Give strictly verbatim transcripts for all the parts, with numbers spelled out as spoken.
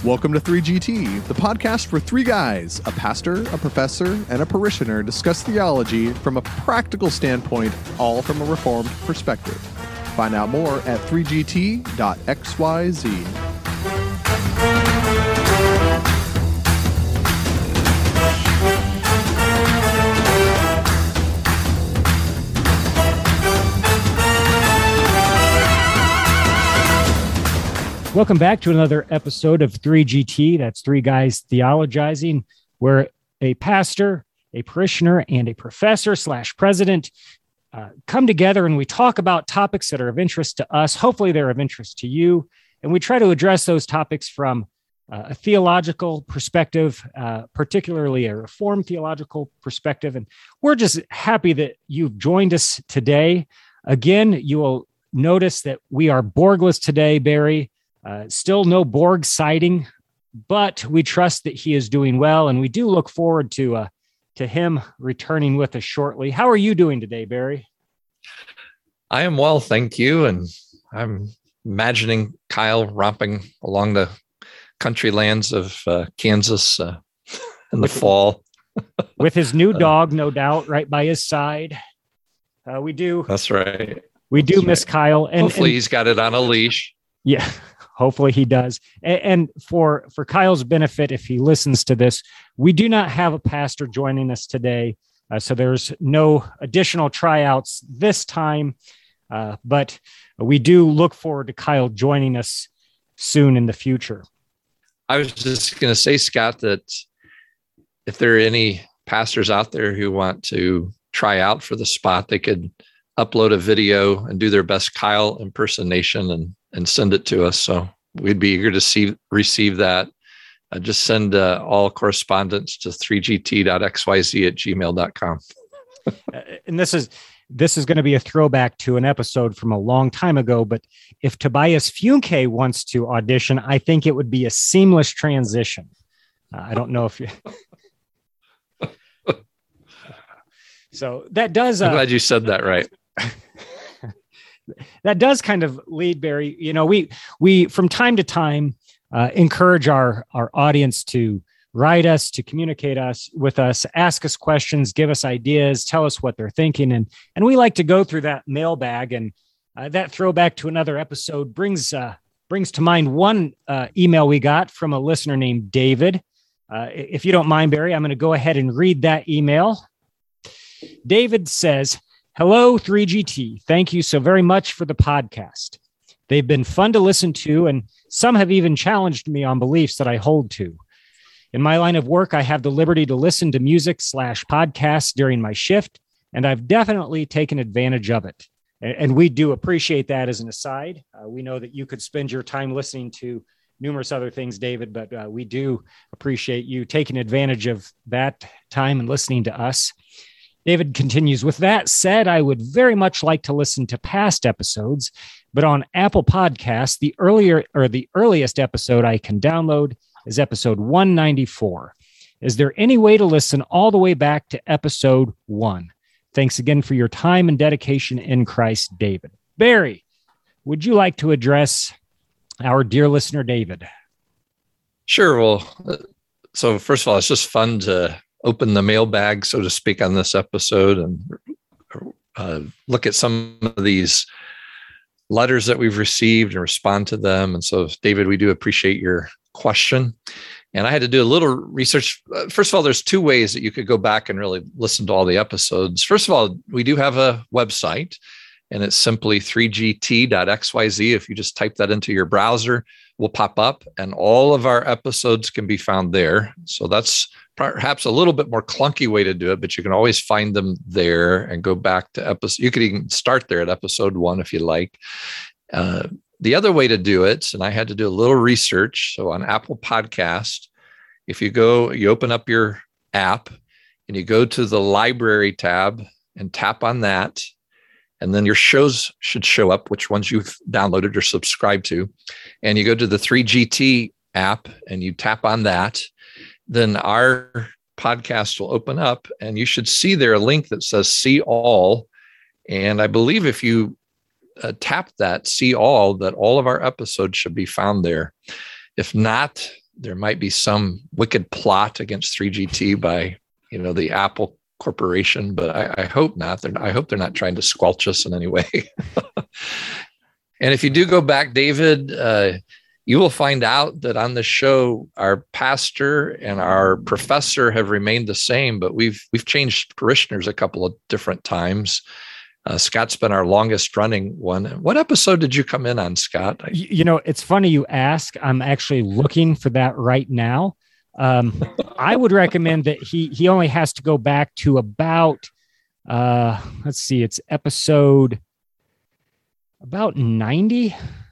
Welcome to three G T, the podcast for three guys, a pastor, a professor, and a parishioner discuss theology from a practical standpoint, all from a Reformed perspective. Find out more at three G T dot X Y Z. Welcome back to another episode of three G T. That's Three Guys Theologizing, where a pastor, a parishioner, and a professor slash president uh, come together and we talk about topics that are of interest to us. Hopefully they're of interest to you. And we try to address those topics from uh, a theological perspective, uh, particularly a Reformed theological perspective. And we're just happy that you've joined us today. Again, you will notice that we are Borgless today, Barry. Uh, still no Borg sighting, but we trust that he is doing well, and we do look forward to uh, to him returning with us shortly. How are you doing today, Barry? I am well, thank you, and I'm imagining Kyle romping along the country lands of uh, Kansas uh, in the with, fall. With his new dog, no doubt, right by his side. Uh, we do. That's right. We do That's miss right. Kyle. And, Hopefully and, he's got it on a leash. Yeah. Hopefully he does. And, and for, for Kyle's benefit, if he listens to this, we do not have a pastor joining us today. Uh, so there's no additional tryouts this time. Uh, but we do look forward to Kyle joining us soon in the future. I was just going to say, Scott, that if there are any pastors out there who want to try out for the spot, they could upload a video and do their best Kyle impersonation and and send it to us. So we'd be eager to see, receive that. Uh, just send uh, all correspondence to three G T dot X Y Z at gmail dot com. And this is, this is going to be a throwback to an episode from a long time ago, but if Tobias Funke wants to audition, I think it would be a seamless transition. Uh, I don't know if you... So that does... Uh, I'm glad you said that right. That does kind of lead, Barry. You know, we we from time to time uh, encourage our our audience to write us, to communicate us with us, ask us questions, give us ideas, tell us what they're thinking, and and we like to go through that mailbag. And uh, that throwback to another episode brings uh, brings to mind one uh, email we got from a listener named David. Uh, if you don't mind, Barry, I'm going to go ahead and read that email. David says, "Hello, three G T. Thank you so very much for the podcast. They've been fun to listen to, and some have even challenged me on beliefs that I hold to. In my line of work, I have the liberty to listen to music slash podcasts during my shift, and I've definitely taken advantage of it. And we do appreciate that as an aside. Uh, we know that you could spend your time listening to numerous other things, David, but uh, we do appreciate you taking advantage of that time and listening to us." David continues, "With that said, I would very much like to listen to past episodes, but on Apple Podcasts, the earlier or the earliest episode I can download is episode one ninety-four. Is there any way to listen all the way back to episode one? Thanks again for your time and dedication in Christ, David." Barry, would you like to address our dear listener, David? Sure. Well, so first of all, it's just fun to open the mailbag, so to speak, on this episode and uh, look at some of these letters that we've received and respond to them. And so, David, we do appreciate your question. And I had to do a little research. First of all, there's two ways that you could go back and really listen to all the episodes. First of all, we do have a website, and it's simply three G T dot X Y Z. If you just type that into your browser, will pop up, and all of our episodes can be found there. So that's perhaps a little bit more clunky way to do it, but you can always find them there and go back to episode. You could even start there at episode one if you like. Uh, the other way to do it, and I had to do a little research. So on Apple Podcast, if you go, you open up your app and you go to the library tab and tap on that, and then your shows should show up, which ones you've downloaded or subscribed to. And you go to the three G T app and you tap on that, then our podcast will open up and you should see there a link that says see all. And I believe if you uh, tap that see all, that all of our episodes should be found there. If not, there might be some wicked plot against three G T by, you know, the Apple Corporation, but I, I hope not. They're, I hope they're not trying to squelch us in any way. And if you do go back, David, uh, you will find out that on the show, our pastor and our professor have remained the same, but we've we've changed parishioners a couple of different times. Uh, Scott's been our longest running one. What episode did you come in on, Scott? I- You know, it's funny you ask. I'm actually looking for that right now. Um, I would recommend that he he only has to go back to about, uh, let's see, it's episode about ninety.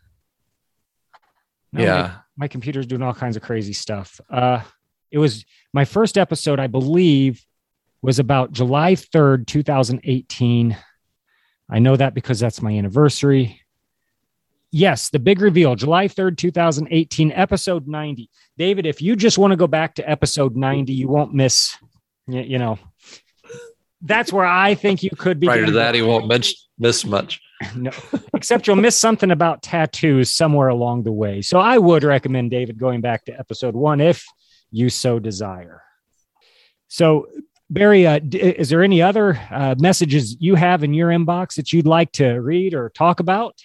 No, yeah. My, my computer's doing all kinds of crazy stuff. Uh, it was my first episode, I believe, was about July third, twenty eighteen. I know that because that's my anniversary. Yes, the big reveal, July third, twenty eighteen, episode ninety. David, if you just want to go back to episode ninety, you won't miss, you, you know, that's where I think you could be. Prior to that, he won't miss, miss much. No, except you'll miss something about tattoos somewhere along the way. So I would recommend, David, going back to episode one if you so desire. So, Barry, uh, d- is there any other uh, messages you have in your inbox that you'd like to read or talk about?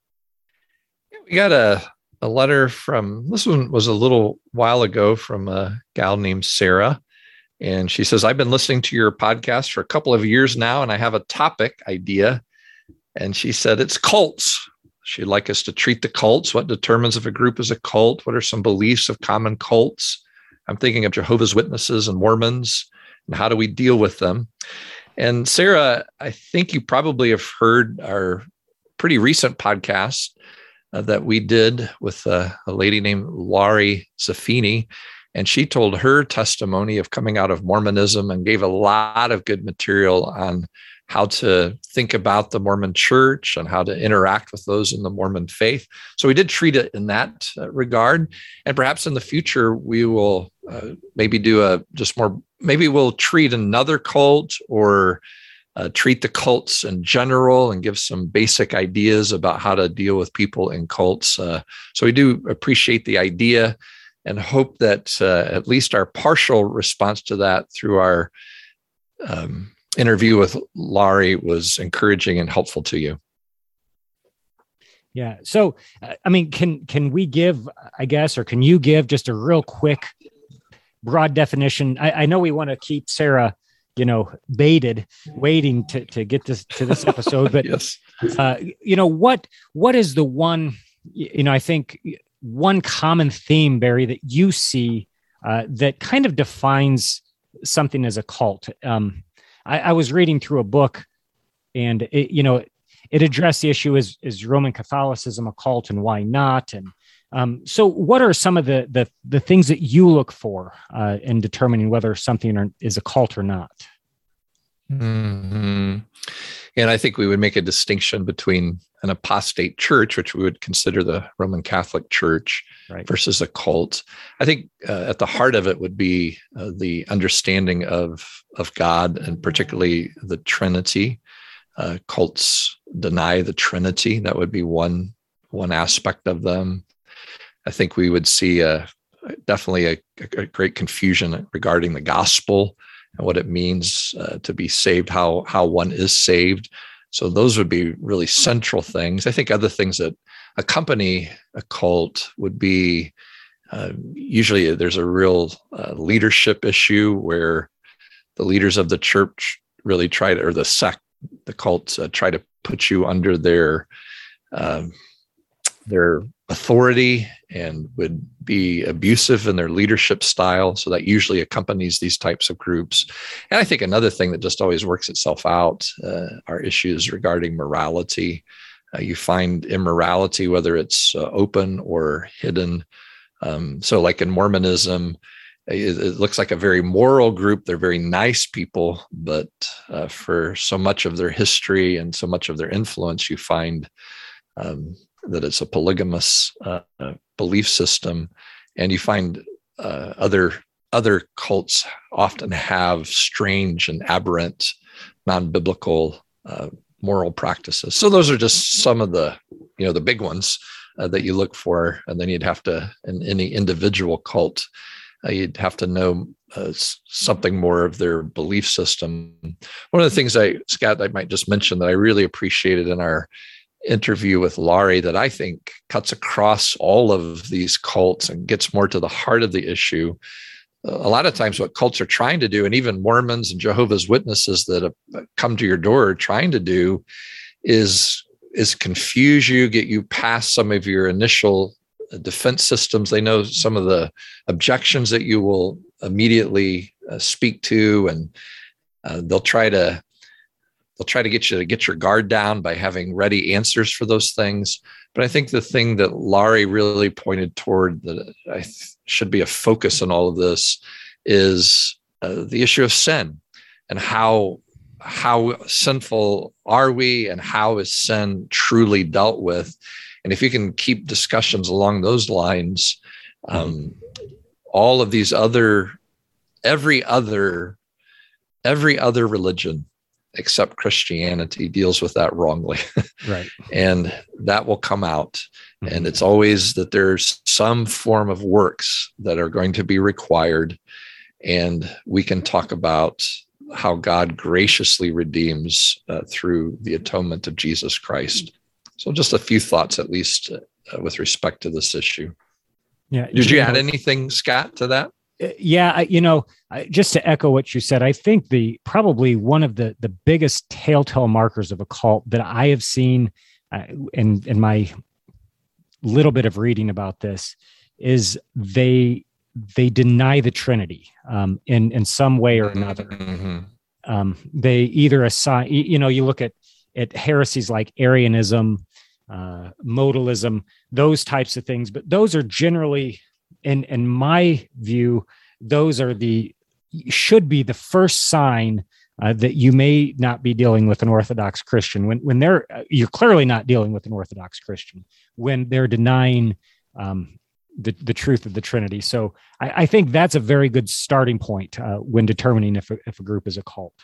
We got a, a letter from, this one was a little while ago, from a gal named Sarah. And she says, I've been listening to your podcast for a couple of years now, and I have a topic idea. And she said, it's cults. She'd like us to treat the cults. What determines if a group is a cult? What are some beliefs of common cults? I'm thinking of Jehovah's Witnesses and Mormons, and how do we deal with them? And Sarah, I think you probably have heard our pretty recent podcast uh, that we did with uh, a lady named Laurie Zaffini. And she told her testimony of coming out of Mormonism and gave a lot of good material on how to think about the Mormon church and how to interact with those in the Mormon faith. So we did treat it in that uh, regard. And perhaps in the future, we will uh, maybe do a just more, maybe we'll treat another cult or uh, treat the cults in general and give some basic ideas about how to deal with people in cults. Uh, so we do appreciate the idea and hope that uh, at least our partial response to that through our um, interview with Laurie was encouraging and helpful to you. Yeah. So, I mean, can can we give, I guess, or can you give just a real quick, broad definition? I, I know we want to keep Sarah, you know, baited, waiting to to get this to this episode, but yes. uh, you know, what what is the one, you know, I think one common theme, Barry, that you see uh, that kind of defines something as a cult? Um, I, I was reading through a book, and it, you know, it addressed the issue: is is Roman Catholicism a cult, and why not? And um, so, what are some of the the the things that you look for uh, in determining whether something are, is a cult or not? Mm-hmm. And I think we would make a distinction between an apostate church, which we would consider the Roman Catholic Church, Right. versus a cult. I think uh, at the heart of it would be uh, the understanding of of God, and particularly the Trinity. Uh, cults deny the Trinity. That would be one one aspect of them. I think we would see a, definitely a, a great confusion regarding the gospel and what it means uh, to be saved, how how one is saved. So those would be really central things. I think other things that accompany a cult would be uh, usually there's a real uh, leadership issue where the leaders of the church really try to, or the sect, the cults uh, try to put you under their um, their authority and would be abusive in their leadership style. So that usually accompanies these types of groups. And I think another thing that just always works itself out uh, are issues regarding morality. Uh, you find immorality, whether it's uh, open or hidden. Um, so like in Mormonism, it, it looks like a very moral group. They're very nice people, but uh, for so much of their history and so much of their influence, you find um, that it's a polygamous uh, uh, belief system. And you find uh, other other cults often have strange and aberrant, non-biblical uh, moral practices. So those are just some of the, you know, the big ones. uh, that you look for. And then you'd have to, in any individual cult, uh, you'd have to know uh, something more of their belief system. One of the things I, Scott, I might just mention that I really appreciated in our interview with Laurie that I think cuts across all of these cults and gets more to the heart of the issue. A lot of times what cults are trying to do, and even Mormons and Jehovah's Witnesses that have come to your door are trying to do, is, is confuse you, get you past some of your initial defense systems. They know some of the objections that you will immediately uh, speak to, and uh, they'll try to they'll try to get you to get your guard down by having ready answers for those things. But I think the thing that Laurie really pointed toward that I th- should be a focus in all of this is uh, the issue of sin, and how how sinful are we, and how is sin truly dealt with. And if you can keep discussions along those lines, um, all of these other, every other, every other religion except Christianity deals with that wrongly. Right. And that will come out. Mm-hmm. And it's always that there's some form of works that are going to be required. And we can talk about how God graciously redeems uh, through the atonement of Jesus Christ. So just a few thoughts, at least, uh, with respect to this issue. Yeah. Did you add anything, Scott, to that? Yeah, I, you know, I, just to echo what you said, I think the probably one of the the biggest telltale markers of a cult that I have seen uh, in in my little bit of reading about this is they they deny the Trinity um, in in some way or another. Mm-hmm. Um, they either assign, you know, you look at at heresies like Arianism, uh, modalism, those types of things, but those are generally, in in my view, those are the should be the first sign uh, that you may not be dealing with an Orthodox Christian. When when they're you're clearly not dealing with an Orthodox Christian when they're denying um, the the truth of the Trinity. So I, I think that's a very good starting point uh, when determining if a, if a group is a cult.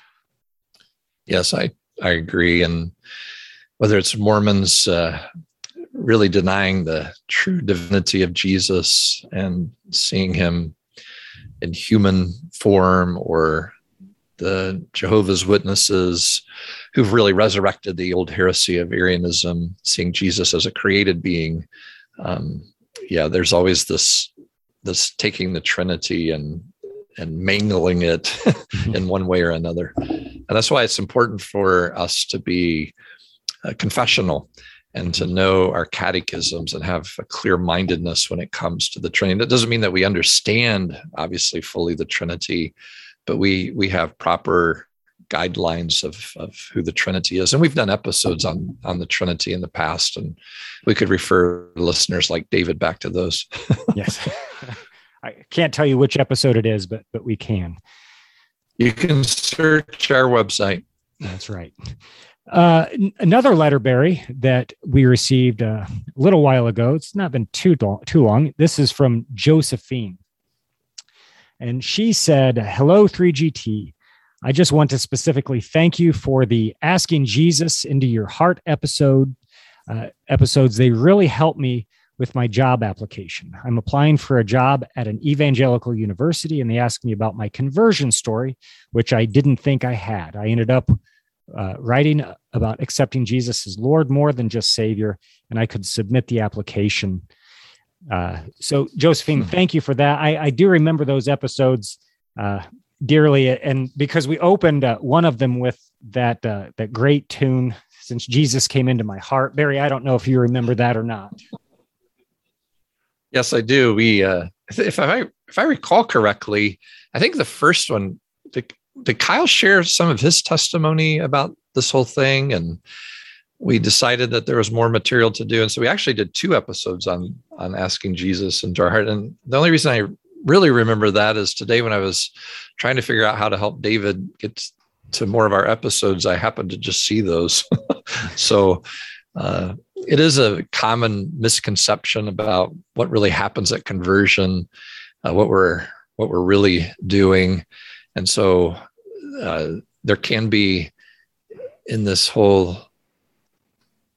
Yes, I I agree, and whether it's Mormons uh, really denying the true divinity of Jesus and seeing him in human form, or the Jehovah's Witnesses who've really resurrected the old heresy of Arianism, seeing Jesus as a created being. Um, yeah, there's always this this taking the Trinity and and mangling it in one way or another. And that's why it's important for us to be uh, confessional and to know our catechisms and have a clear-mindedness when it comes to the Trinity. That doesn't mean that we understand, obviously, fully the Trinity, but we we have proper guidelines of, of who the Trinity is. And we've done episodes on, on the Trinity in the past, and we could refer listeners like David back to those. Yes. I can't tell you which episode it is, but but we can. You can search our website. That's right. Uh, n- another letter, Barry, that we received uh, a little while ago. It's not been too long, too long. This is from Josephine. And she said, "Hello, three G T. I just want to specifically thank you for the Asking Jesus into Your Heart episode uh, episodes. They really helped me with my job application. I'm applying for a job at an evangelical university, and they asked me about my conversion story, which I didn't think I had. I ended up uh, writing about accepting Jesus as Lord more than just Savior, and I could submit the application." Uh, so, Josephine, thank you for that. I, I do remember those episodes uh, dearly, and because we opened uh, one of them with that uh, that great tune, "Since Jesus Came Into My Heart." Barry, I don't know if you remember that or not. Yes, I do. We, uh, if I if I recall correctly, I think the first one, did, did Kyle share some of his testimony about this whole thing? And we decided that there was more material to do, and so we actually did two episodes on on asking Jesus into our heart. And the only reason I really remember that is today when I was trying to figure out how to help David get to more of our episodes, I happened to just see those. so. Uh, it is a common misconception about what really happens at conversion, uh, what we're what we're really doing, and so uh, there can be in this whole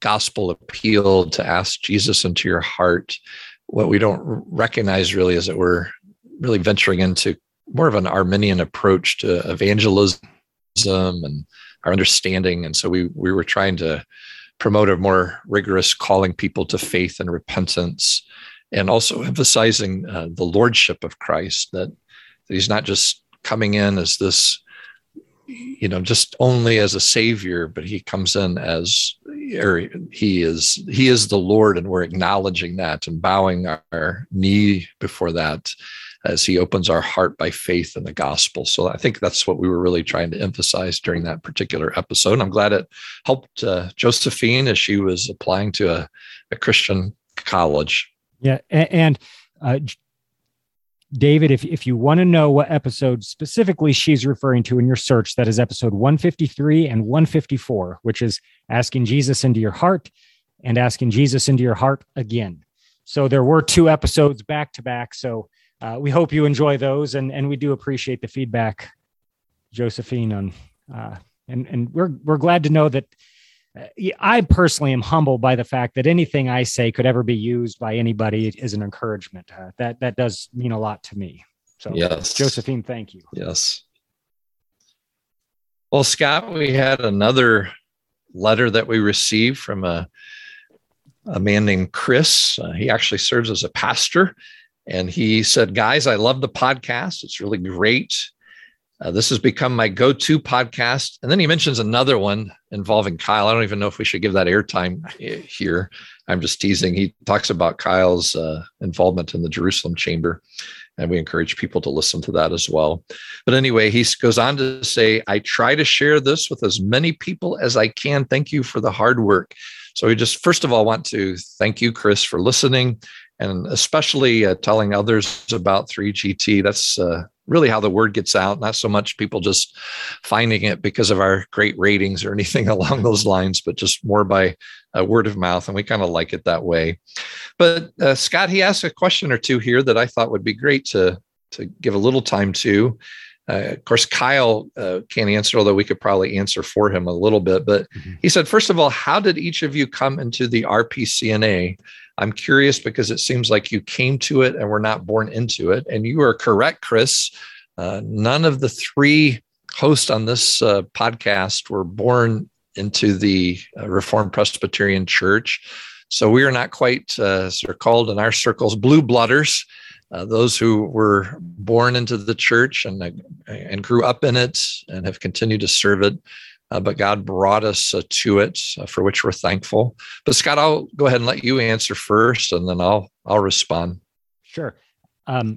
gospel appeal to ask Jesus into your heart. What we don't recognize really is that we're really venturing into more of an Arminian approach to evangelism and our understanding. And so we we were trying to promote a more rigorous calling people to faith and repentance, and also emphasizing uh, the lordship of Christ, that, that he's not just coming in as this, you know, just only as a savior, but he comes in as, or he is, he is the Lord, and we're acknowledging that and bowing our knee before that as he opens our heart by faith in the gospel. So I think that's what we were really trying to emphasize during that particular episode. And I'm glad it helped uh, Josephine as she was applying to a, a Christian college. Yeah. And uh, David, if, if you want to know what episode specifically she's referring to in your search, that is episode one fifty-three and one fifty-four, which is asking Jesus into your heart and asking Jesus into your heart again. So there were two episodes back to back. So uh, we hope you enjoy those. And, and we do appreciate the feedback, Josephine. On, uh, and, and we're, we're glad to know that uh, I personally am humbled by the fact that anything I say could ever be used by anybody as an encouragement. Uh, that, that does mean a lot to me. So yes, Josephine, thank you. Yes. Well, Scott, we had another letter that we received from a, a man named Chris. Uh, he actually serves as a pastor. And he said, guys, I love the podcast. It's really great. Uh, this has become my go-to podcast. And then he mentions another one involving Kyle. I don't even know if we should give that airtime here. I'm just teasing. He talks about Kyle's uh, involvement in the Jerusalem Chamber, and we encourage people to listen to that as well. But anyway, he goes on to say, I try to share this with as many people as I can. Thank you for the hard work. So we just, first of all, want to thank you, Chris, for listening, and especially uh, telling others about three G T. That's uh, really how the word gets out, not so much people just finding it because of our great ratings or anything along those lines, but just more by uh, word of mouth. And we kind of like it that way. But uh, Scott, he asked a question or two here that I thought would be great to, to give a little time to. Uh, of course, Kyle uh, can't answer, although we could probably answer for him a little bit. But mm-hmm. He said, first of all, how did each of you come into the R P C N A? I'm curious because it seems like you came to it and were not born into it. And you are correct, Chris. Uh, none of the three hosts on this uh, podcast were born into the uh, Reformed Presbyterian Church. So we are not quite, uh, as they're called in our circles, blue blooders. Uh, those who were born into the church and, uh, and grew up in it and have continued to serve it. Uh, but God brought us uh, to it, uh, for which we're thankful. But Scott, I'll go ahead and let you answer first, and then I'll I'll respond. Sure. Um,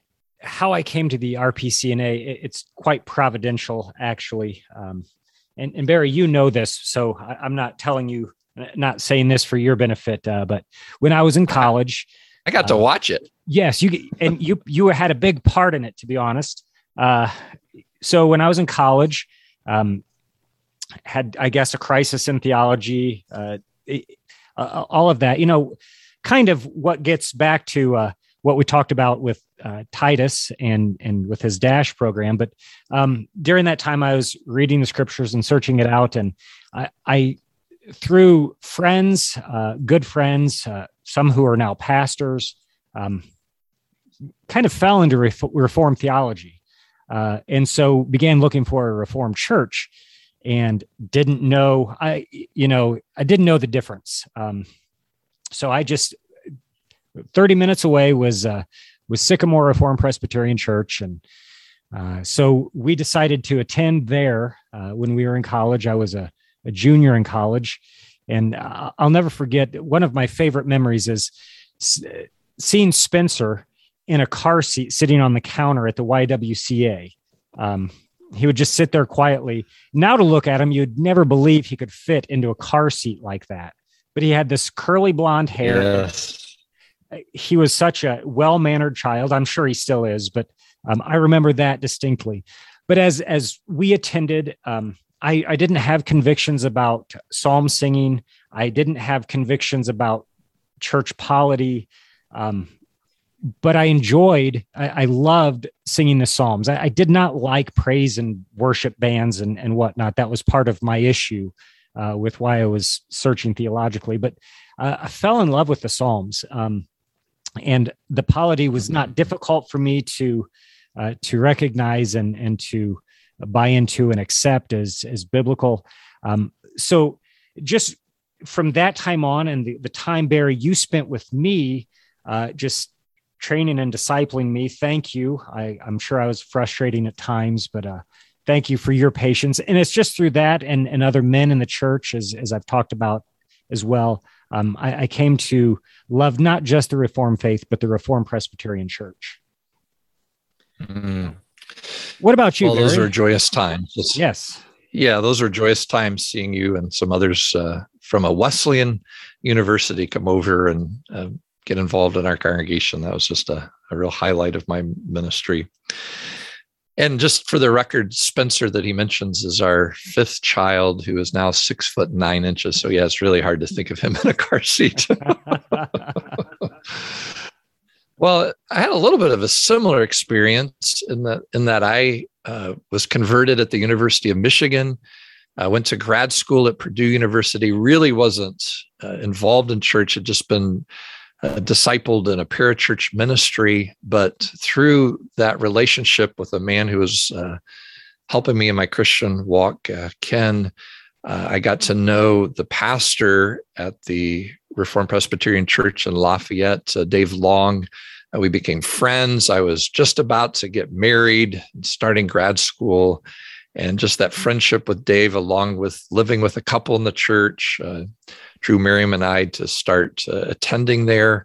how I came to the R P C N A, it's quite providential, actually. Um, and, and Barry, you know this, so I, I'm not telling you, not saying this for your benefit. Uh, but when I was in college, I got to uh, watch it. Yes, you and you you had a big part in it, to be honest. Uh, so when I was in college, um, had, I guess, a crisis in theology, uh, uh, all of that, you know, kind of what gets back to uh, what we talked about with uh, Titus and and with his DASH program. But um, during that time, I was reading the scriptures and searching it out. And I, I through friends, uh, good friends, uh, some who are now pastors, um, kind of fell into ref- Reformed theology. Uh, and so began looking for a Reformed church. And didn't know, I, you know, I didn't know the difference. Um, so I just, thirty minutes away was, uh, was Sycamore Reformed Presbyterian Church. And uh, so we decided to attend there uh, when we were in college. I was a, a junior in college. And uh, I'll never forget, one of my favorite memories is seeing Spencer in a car seat sitting on the counter at the Y W C A. Um, He would just sit there quietly. Now to look at him, you'd never believe he could fit into a car seat like that. But he had this curly blonde hair. Yes. He was such a well-mannered child. I'm sure he still is, but um, I remember that distinctly. But as as we attended, um, I, I didn't have convictions about psalm singing. I didn't have convictions about church polity. Um, But I enjoyed, I, I loved singing the Psalms. I, I did not like praise and worship bands and, and whatnot. That was part of my issue. uh, with why I was searching theologically. But uh, I fell in love with the Psalms, um, and the polity was not difficult for me to uh, to recognize and and to buy into and accept as as biblical. Um, so just from that time on, and the, the time, Barry, you spent with me, uh, just training and discipling me. Thank you. I, I'm sure I was frustrating at times, but uh, thank you for your patience. And it's just through that and, and other men in the church, as, as I've talked about as well, um, I, I came to love not just the Reformed faith, but the Reformed Presbyterian Church. Mm. What about you, Well, Barry? those are joyous times. It's, yes. Yeah, those are joyous times seeing you and some others uh, from a Wesleyan university come over and uh, get involved in our congregation. That was just a, a real highlight of my ministry. And just for the record, Spencer that he mentions is our fifth child, who is now six foot nine inches. So yeah, it's really hard to think of him in a car seat. Well, I had a little bit of a similar experience in that in that I uh, was converted at the University of Michigan. I went to grad school at Purdue University, really wasn't uh, involved in church, had just been uh, discipled in a parachurch ministry. But through that relationship with a man who was uh, helping me in my Christian walk, uh, Ken, uh, I got to know the pastor at the Reformed Presbyterian Church in Lafayette, uh, Dave Long. Uh, we became friends. I was just about to get married, starting grad school. And just that friendship with Dave, along with living with a couple in the church, uh, drew Miriam and I to start uh, attending there.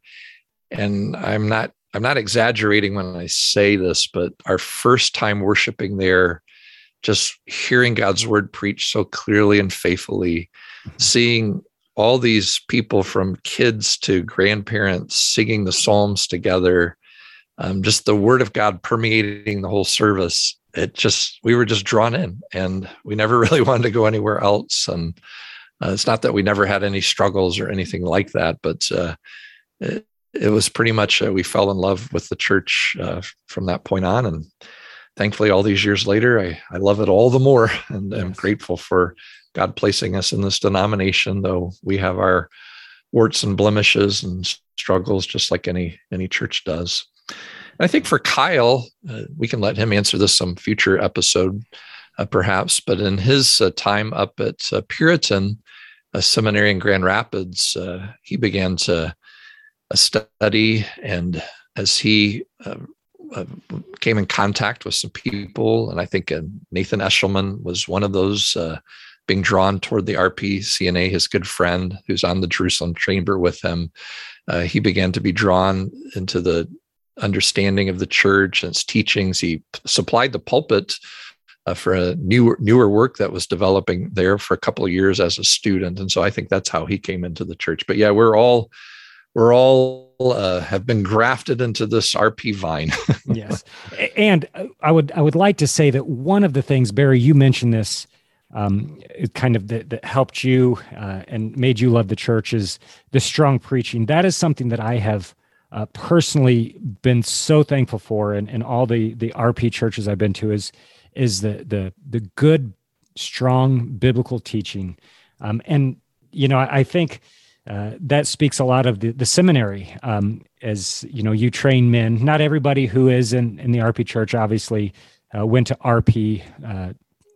And I'm not I'm not exaggerating when I say this, but our first time worshiping there, just hearing God's word preached so clearly and faithfully, seeing all these people from kids to grandparents singing the Psalms together, um, just the word of God permeating the whole service. It just, we were just drawn in, and we never really wanted to go anywhere else. And uh, it's not that we never had any struggles or anything like that, but uh, it, it was pretty much, uh, we fell in love with the church uh, from that point on. And thankfully, all these years later, I, I love it all the more. And yes. I'm grateful for God placing us in this denomination, though we have our warts and blemishes and struggles, just like any, any church does. I think for Kyle, uh, we can let him answer this some future episode, uh, perhaps. But in his uh, time up at uh, Puritan, a seminary in Grand Rapids, uh, he began to uh, study. And as he uh, uh, came in contact with some people, and I think uh, Nathan Eshelman was one of those uh, being drawn toward the R P C N A, his good friend who's on the Jerusalem chamber with him, uh, he began to be drawn into the understanding of the church and its teachings. He supplied the pulpit uh, for a newer newer work that was developing there for a couple of years as a student, and so I think that's how he came into the church. But yeah, we're all we're all uh, have been grafted into this R P vine. Yes, and I would I would like to say that one of the things, Barry, you mentioned this, um, it kind of that, that helped you uh, and made you love the church is the strong preaching. That is something that I have Uh, personally been so thankful for, and, and all the the R P churches I've been to is is the the the good, strong biblical teaching, um, and you know I, I think uh, that speaks a lot of the the seminary. Um, as you know, you train men. Not everybody who is in in the R P church obviously uh, went to R P uh,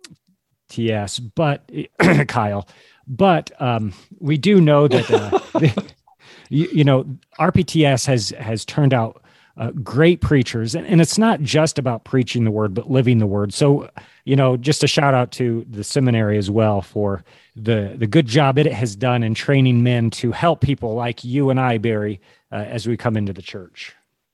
T S, but Kyle, but um, we do know that. Uh, the, You, you know, R P T S has has turned out uh, great preachers, and, and it's not just about preaching the word, but living the word. So, you know, just a shout out to the seminary as well for the the good job it has done in training men to help people like you and I, Barry, uh, as we come into the church.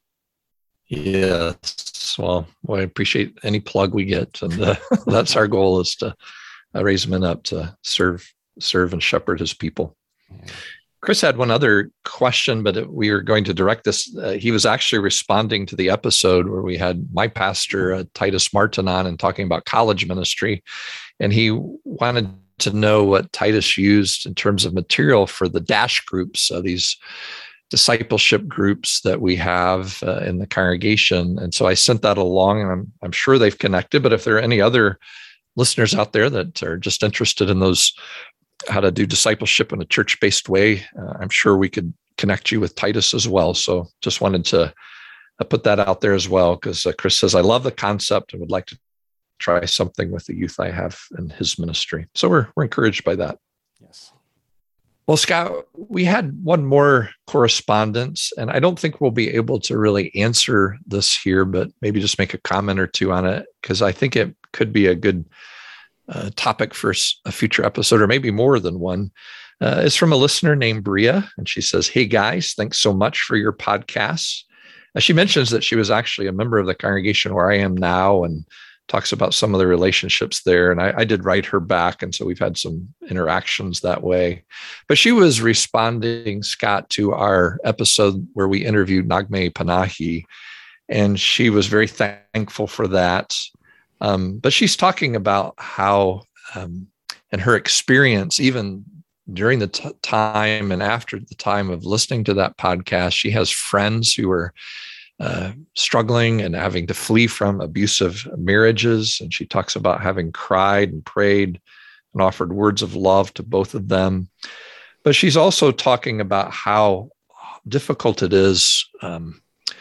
Yes, well, well I appreciate any plug we get, and uh, that's our goal, is to uh, raise men up to serve serve and shepherd his people. Yeah. Chris had one other question, but we were going to direct this. Uh, he was actually responding to the episode where we had my pastor, uh, Titus Martin, on and talking about college ministry. And he wanted to know what Titus used in terms of material for the DASH groups, uh, these discipleship groups that we have uh, in the congregation. And so I sent that along, and I'm, I'm sure they've connected. But if there are any other listeners out there that are just interested in those how to do discipleship in a church-based way, uh, I'm sure we could connect you with Titus as well. So just wanted to uh, put that out there as well, because uh, Chris says, I love the concept and would like to try something with the youth I have in his ministry. So we're we're encouraged by that. Yes. Well, Scott, we had one more correspondence, and I don't think we'll be able to really answer this here, but maybe just make a comment or two on it, because I think it could be a good uh, topic for a future episode, or maybe more than one. Uh, it's from a listener named Bria, and she says, hey, guys, thanks so much for your podcasts. Uh, she mentions that she was actually a member of the congregation where I am now, and talks about some of the relationships there. And I, I did write her back. And so we've had some interactions that way. But she was responding, Scott, to our episode where we interviewed Naghmeh Panahi. And she was very thankful for that. Um, but she's talking about how, um, in her experience, even during the t- time and after the time of listening to that podcast, she has friends who are Uh, struggling and having to flee from abusive marriages. And she talks about having cried and prayed and offered words of love to both of them. But she's also talking about how difficult it is um,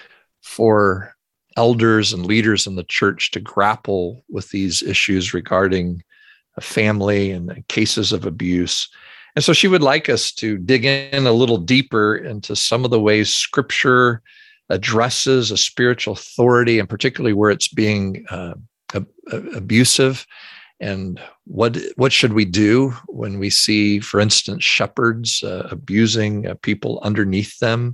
for elders and leaders in the church to grapple with these issues regarding a family and cases of abuse. And so she would like us to dig in a little deeper into some of the ways Scripture addresses a spiritual authority, and particularly where it's being uh, ab- abusive. And what what should we do when we see, for instance, shepherds uh, abusing uh, people underneath them?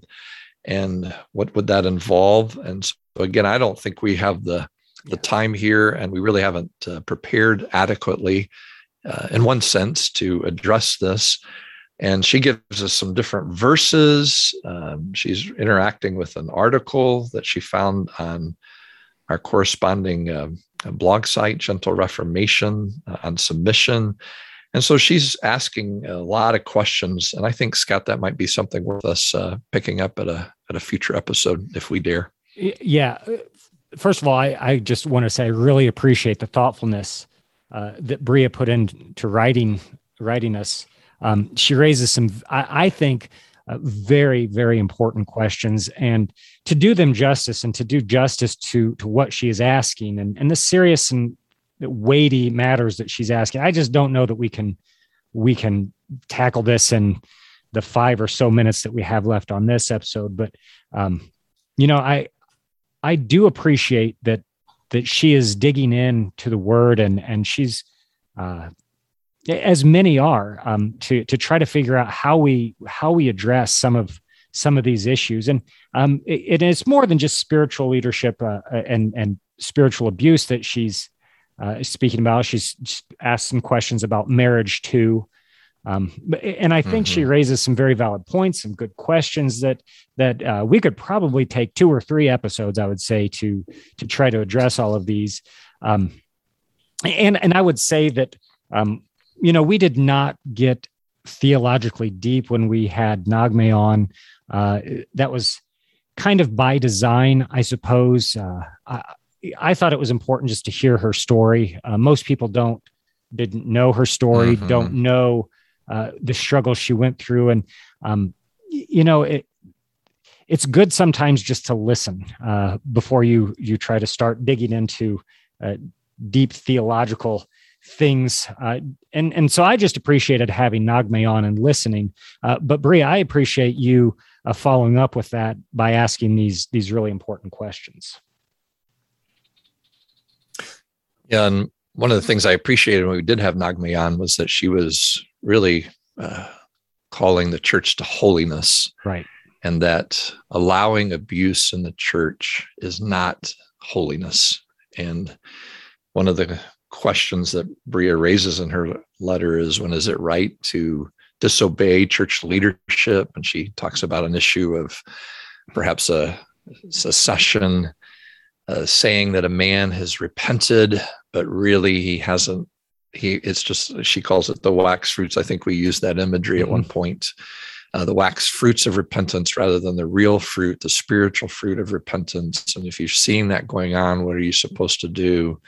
And what would that involve? And so again, I don't think we have the, the time here, and we really haven't uh, prepared adequately uh, in one sense to address this. And she gives us some different verses. Um, she's interacting with an article that she found on our corresponding uh, blog site, Gentle Reformation, uh, on submission. And so she's asking a lot of questions. And I think, Scott, that might be something worth us uh, picking up at a at a future episode, if we dare. Yeah. First of all, I, I just want to say I really appreciate the thoughtfulness uh, that Bria put into writing, writing us. Um, she raises some, I, I think, uh, very, very important questions, and to do them justice and to do justice to to what she is asking and, and the serious and weighty matters that she's asking. I just don't know that we can we can tackle this in the five or so minutes that we have left on this episode. But um, you know, I I do appreciate that that she is digging in to the Word, and and she's. Uh, as many are, um, to to try to figure out how we how we address some of some of these issues, and um, it, it's more than just spiritual leadership uh, and and spiritual abuse that she's uh, speaking about. She's asked some questions about marriage too, um, and I think mm-hmm. she raises some very valid points, some good questions that that uh, we could probably take two or three episodes, I would say, to to try to address all of these, um, and and I would say that. Um, You know, we did not get theologically deep when we had Naghmeh on. Uh, that was kind of by design, I suppose. Uh, I, I thought it was important just to hear her story. Uh, most people don't, didn't know her story, mm-hmm. don't know uh, the struggles she went through. And, um, you know, it, it's good sometimes just to listen uh, before you, you try to start digging into uh, deep theological things. Uh, and, and so I just appreciated having Naghmeh on and listening. Uh, but Bria, I appreciate you uh, following up with that by asking these, these really important questions. Yeah. And one of the things I appreciated when we did have Naghmeh on was that she was really uh, calling the church to holiness. Right. And that allowing abuse in the church is not holiness. And one of the questions that Bria raises in her letter is, when is it right to disobey church leadership? And she talks about an issue of perhaps a secession, uh, saying that a man has repented, but really he hasn't. He it's just, she calls it the wax fruits. I think we used that imagery mm-hmm. at one point. Uh, the wax fruits of repentance rather than the real fruit, the spiritual fruit of repentance. And if you're seeing that going on, what are you supposed to do?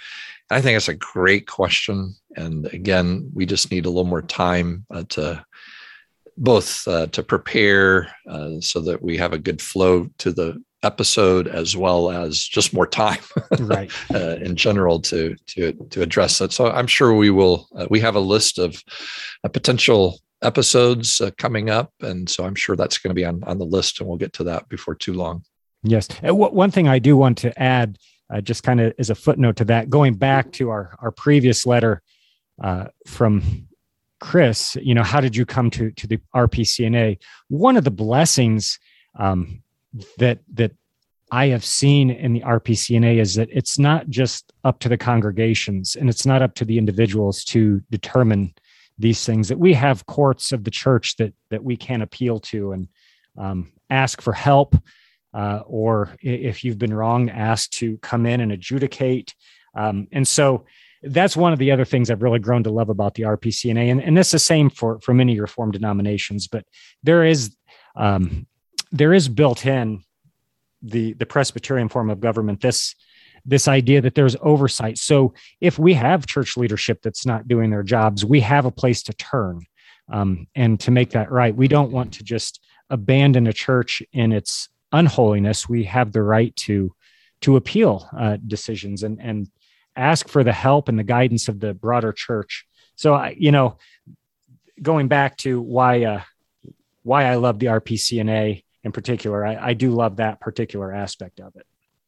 I think that's a great question. And again, we just need a little more time uh, to both uh, to prepare uh, so that we have a good flow to the episode, as well as just more time right. uh, in general to to to address it. So I'm sure we will. Uh, we have a list of uh, potential episodes uh, coming up, and so I'm sure that's going to be on on the list, and we'll get to that before too long. Yes. And w- one thing I do want to add, uh, just kind of as a footnote to that, going back to our our previous letter uh, from Chris, you know, how did you come to to the R P C N A? One of the blessings um, that that I have seen in the R P C N A is that it's not just up to the congregations and it's not up to the individuals to determine these things, that we have courts of the church that that we can appeal to and um, ask for help, uh, or if you've been wrong, ask to come in and adjudicate. Um, and so that's one of the other things I've really grown to love about the R P C N A. And, and that's the same for, for many Reformed denominations, but there is um, there is built in the, the Presbyterian form of government, this, this idea that there's oversight. So if we have church leadership that's not doing their jobs, we have a place to turn um, and to make that right. We don't want to just abandon a church in its unholiness. We have the right to, to appeal uh, decisions and, and ask for the help and the guidance of the broader church. So, I, you know, going back to why, uh, why I love the R P C N A in particular, I, I do love that particular aspect of it.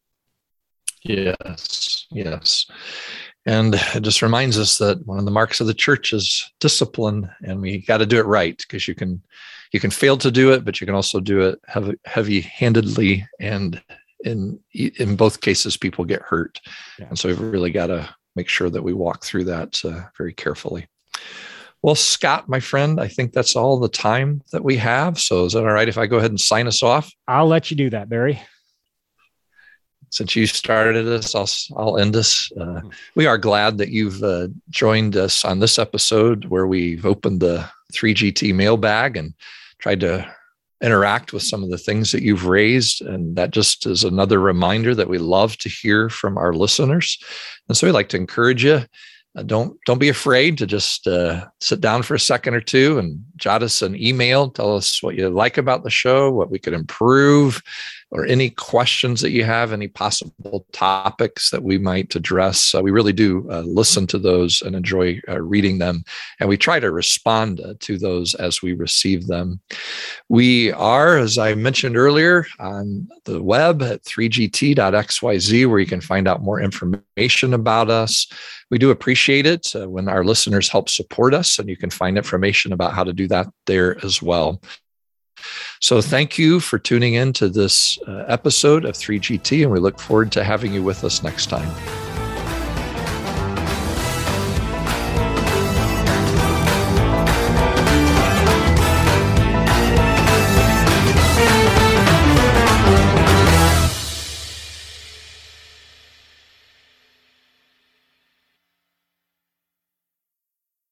Yes, yes. And it just reminds us that one of the marks of the church is discipline, and we got to do it right, because you can, you can fail to do it, but you can also do it heavy, heavy-handedly, and in in both cases, people get hurt. Yeah. And so we've really got to make sure that we walk through that uh, very carefully. Well, Scott, my friend, I think that's all the time that we have. So is that all right if I go ahead and sign us off? I'll let you do that, Barry. Since you started us, I'll, I'll end us. Uh, we are glad that you've uh, joined us on this episode where we've opened the three G T mailbag and tried to interact with some of the things that you've raised. And that just is another reminder that we love to hear from our listeners. And so we'd like to encourage you. Uh, don't don't be afraid to just uh, sit down for a second or two and jot us an email. Tell us what you like about the show, what we could improve, or any questions that you have, any possible topics that we might address. Uh, we really do uh, listen to those and enjoy uh, reading them. And we try to respond uh, to those as we receive them. We are, as I mentioned earlier, on the web at three G T dot X Y Z, where you can find out more information about us. We do appreciate it uh, when our listeners help support us, and you can find information about how to do that there as well. So thank you for tuning in to this uh, episode of three G T, and we look forward to having you with us next time.